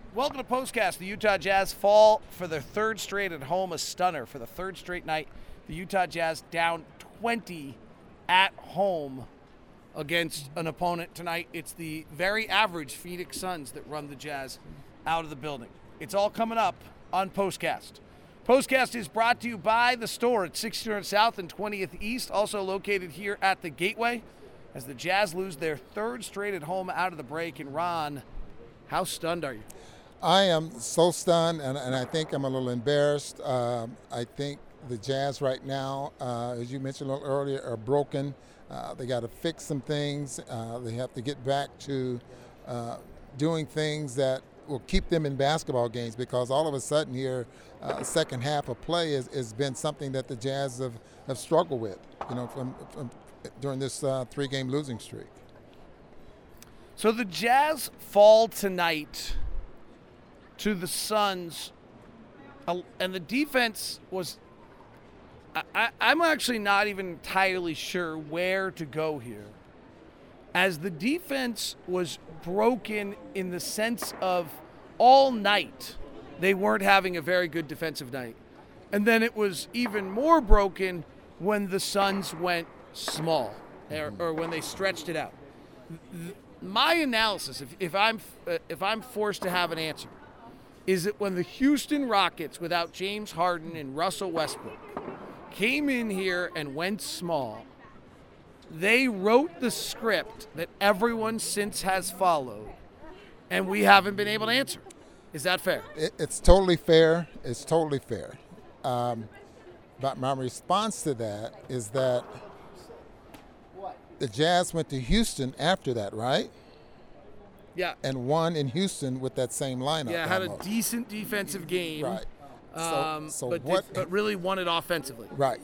Welcome to Postcast. The Utah Jazz fall for their third straight at home, a stunner for the third straight night. The Utah Jazz down 20 at home against an opponent tonight. It's the very average Phoenix Suns that run the Jazz out of the building. It's all coming up on Postcast. Postcast is brought to you by The Store at 1600 South and 20th East, also located here at the Gateway, as the Jazz lose their third straight at home out of the break. And Ron, how stunned are you? I am so stunned, and I think I'm a little embarrassed. I think the Jazz right now, as you mentioned a little earlier, are broken. They got to fix some things. They have to get back to doing things that will keep them in basketball games, because all of a sudden here, second half of play has been something that the Jazz have struggled with, from during this three-game losing streak. So the Jazz fall tonight to the Suns, and the defense was I'm actually not even entirely sure where to go here, as the defense was broken in the sense of all night they weren't having a very good defensive night. And then it was even more broken when the Suns went small, or when they stretched it out. My analysis, if I'm forced to have an answer, is that when the Houston Rockets, without James Harden and Russell Westbrook, came in here and went small, they wrote the script that everyone since has followed, and we haven't been able to answer. Is that fair? It's totally fair. It's totally fair. But my response to that is that the Jazz went to Houston after that, right? Yeah. And won in Houston with that same lineup. Yeah, had almost. a decent defensive game. Right. But really won it offensively. Right.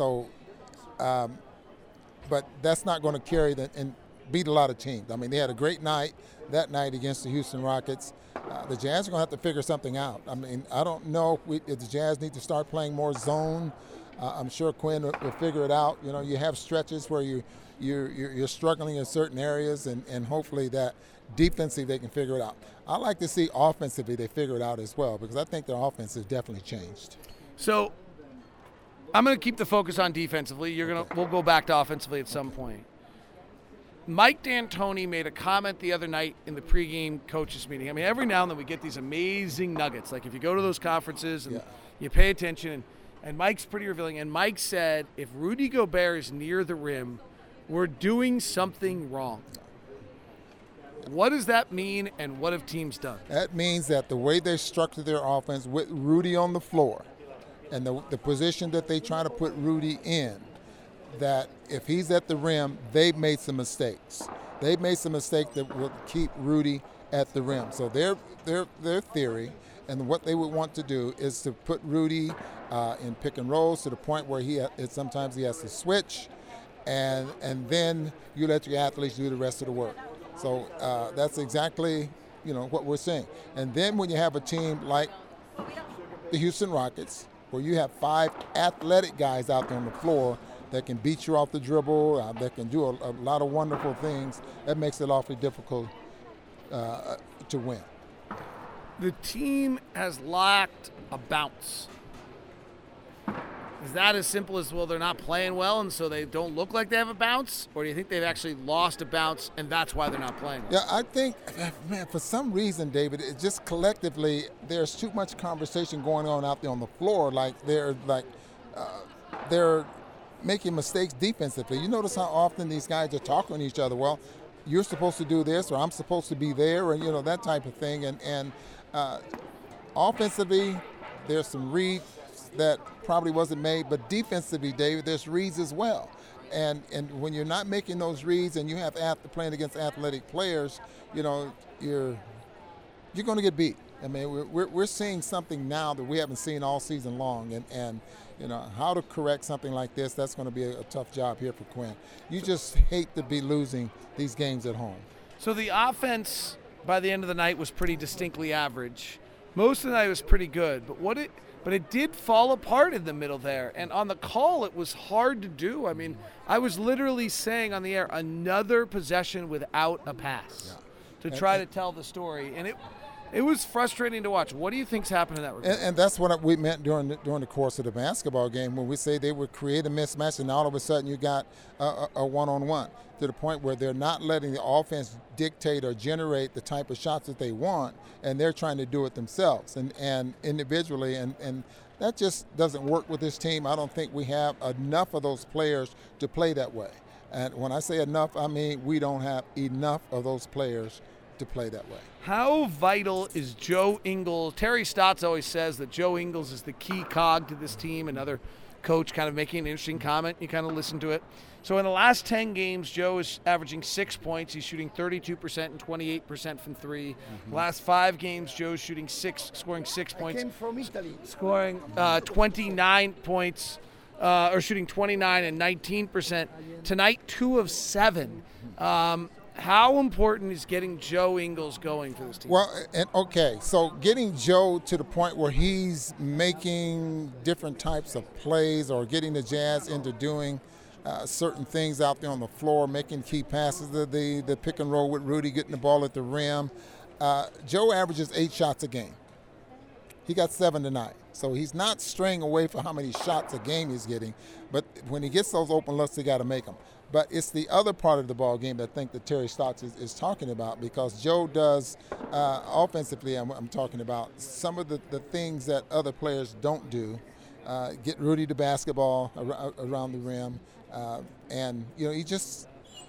But that's not going to carry and beat a lot of teams. I mean, they had a great night that night against the Houston Rockets. The Jazz are going to have to figure something out. I mean, I don't know if the Jazz need to start playing more zone. I'm sure Quinn will figure it out. You have stretches where you're struggling in certain areas, and hopefully that defensively they can figure it out. I like to see offensively they figure it out as well, because I think their offense has definitely changed. So I'm going to keep the focus on defensively. We'll go back to offensively at some point. Mike D'Antoni made a comment the other night in the pregame coaches meeting. I mean, every now and then we get these amazing nuggets. Like if you go to those conferences and you pay attention, and Mike's pretty revealing. And Mike said, if Rudy Gobert is near the rim, we're doing something wrong. What does that mean, and what have teams done? That means that the way they structure their offense with Rudy on the floor and the position that they try to put Rudy in, that if he's at the rim, they've made some mistakes. They've made some mistakes that will keep Rudy at the rim. So their theory and what they would want to do is to put Rudy in pick and rolls to the point where sometimes he has to switch, and then you let your athletes do the rest of the work. So that's exactly what we're seeing. And then when you have a team like the Houston Rockets, where you have 5 athletic guys out there on the floor that can beat you off the dribble, that can do a lot of wonderful things, that makes it awfully difficult to win. The team has lacked a bounce. Is that as simple as, well, they're not playing well and so they don't look like they have a bounce? Or do you think they've actually lost a bounce and that's why they're not playing well? Yeah, I think, man, for some reason, David, it just collectively, there's too much conversation going on out there on the floor. They're making mistakes defensively. You notice how often these guys are talking to each other. Well, you're supposed to do this, or I'm supposed to be there, and that type of thing. And offensively, there's some reads that probably wasn't made, but defensively, David, there's reads as well. And when you're not making those reads and you have playing against athletic players, you're going to get beat. I mean, we're seeing something now that we haven't seen all season long, and how to correct something like this, that's going to be a tough job here for Quinn. You just hate to be losing these games at home. So the offense by the end of the night was pretty distinctly average. Most of the night was pretty good, but it did fall apart in the middle there. And on the call, it was hard to do. I mean, I was literally saying on the air, another possession without a pass to try to tell the story. And It was frustrating to watch. What do you think's happened in that regard? And that's what we meant during the course of the basketball game when we say they would create a mismatch, and all of a sudden you got a one-on-one to the point where they're not letting the offense dictate or generate the type of shots that they want, and they're trying to do it themselves and individually, and that just doesn't work with this team. I don't think we have enough of those players to play that way. And when I say enough, I mean we don't have enough of those players to play that way. How vital is Joe Ingles? Terry Stotts always says that Joe Ingles is the key cog to this team. Another coach kind of making an interesting comment. You kind of listen to it. So in the last 10 games, Joe is averaging 6 points. He's shooting 32% and 28% from three. Last 5 games, Joe's scoring 6 points. I came from Italy. Scoring 29 points, or shooting 29 and 19%. Tonight, 2 of 7. How important is getting Joe Ingles going for this team? Well, so getting Joe to the point where he's making different types of plays or getting the Jazz into doing certain things out there on the floor, making key passes, the pick and roll with Rudy, getting the ball at the rim. Joe averages 8 shots a game. He got 7 tonight. So he's not straying away from how many shots a game he's getting, but when he gets those open looks, he got to make them. But it's the other part of the ball game that I think that Terry Stotts is talking about, because Joe does offensively, I'm talking about some of the things that other players don't do. Get Rudy the basketball around the rim. And, he just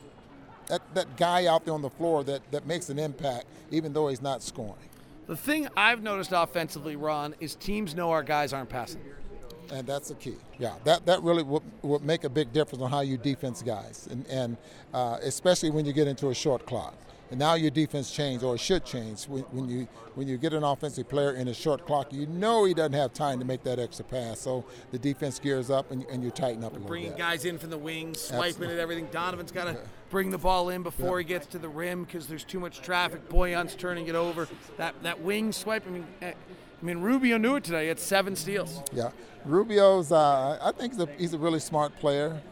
that guy out there on the floor that makes an impact even though he's not scoring. The thing I've noticed offensively, Ron, is teams know our guys aren't passing. And that's the key. Yeah, that really would make a big difference on how you defense guys, and especially when you get into a short clock. And now your defense change, or it should change, when you get an offensive player in a short clock. He doesn't have time to make that extra pass, so the defense gears up and you tighten up a little bit. Bringing guys in from the wings, swiping at everything. Donovan's got to bring the ball in before he gets to the rim because there's too much traffic. Boyan's turning it over. That wing swipe, I mean, Rubio knew it today. He had 7 steals. Yeah, Rubio's. I think he's a really smart player,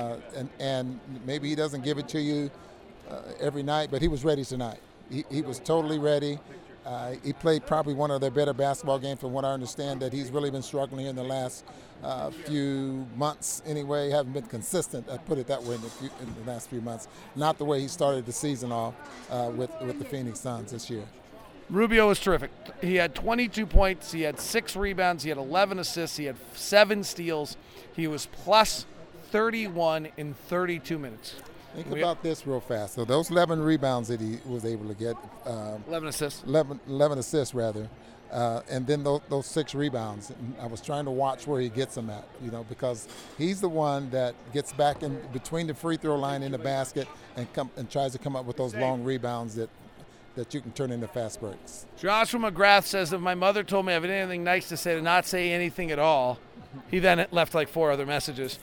and maybe he doesn't give it to you every night, but he was ready tonight. He was totally ready. He played probably one of their better basketball games, from what I understand. That he's really been struggling in the last few months. Anyway, haven't been consistent. I put it that way in the last few months. Not the way he started the season off with the Phoenix Suns this year. Rubio was terrific. He had 22 points. He had 6 rebounds. He had 11 assists. He had 7 steals. He was plus 31 in 32 minutes. Think about this real fast. So those 11 rebounds that he was able to get. 11 assists. 11 assists, rather. And then those 6 rebounds. And I was trying to watch where he gets them at, because he's the one that gets back in between the free throw line and the basket and tries to come up with those long rebounds that you can turn into fast breaks. Joshua McGrath says, if my mother told me I have anything nice to say, to not say anything at all. He then left like 4 other messages.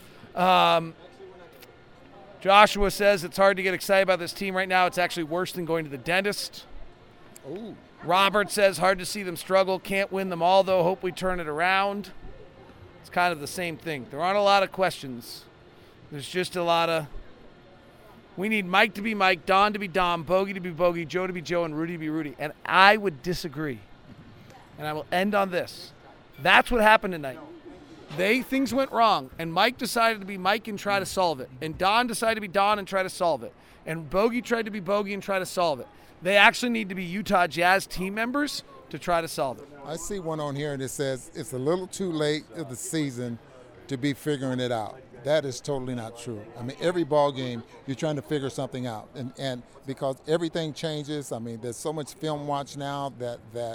Joshua says it's hard to get excited about this team right now. It's actually worse than going to the dentist. Ooh. Robert says hard to see them struggle. Can't win them all, though. Hope we turn it around. It's kind of the same thing. There aren't a lot of questions. There's just a lot of, we need Mike to be Mike, Don to be Dom, Bogey to be Bogey, Joe to be Joe, and Rudy to be Rudy. And I would disagree. And I will end on this. That's what happened tonight. Things went wrong, and Mike decided to be Mike and try to solve it. And Don decided to be Don and try to solve it. And Bogey tried to be Bogey and try to solve it. They actually need to be Utah Jazz team members to try to solve it. I see one on here and it says it's a little too late of the season to be figuring it out. That is totally not true. I mean, every ball game, you're trying to figure something out. And because everything changes, I mean, there's so much film watch now that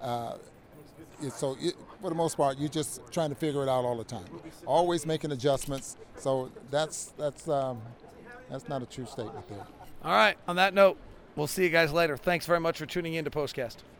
for the most part, you're just trying to figure it out all the time. Always making adjustments. So that's not a true statement there. All right. On that note, we'll see you guys later. Thanks very much for tuning in to Postcast.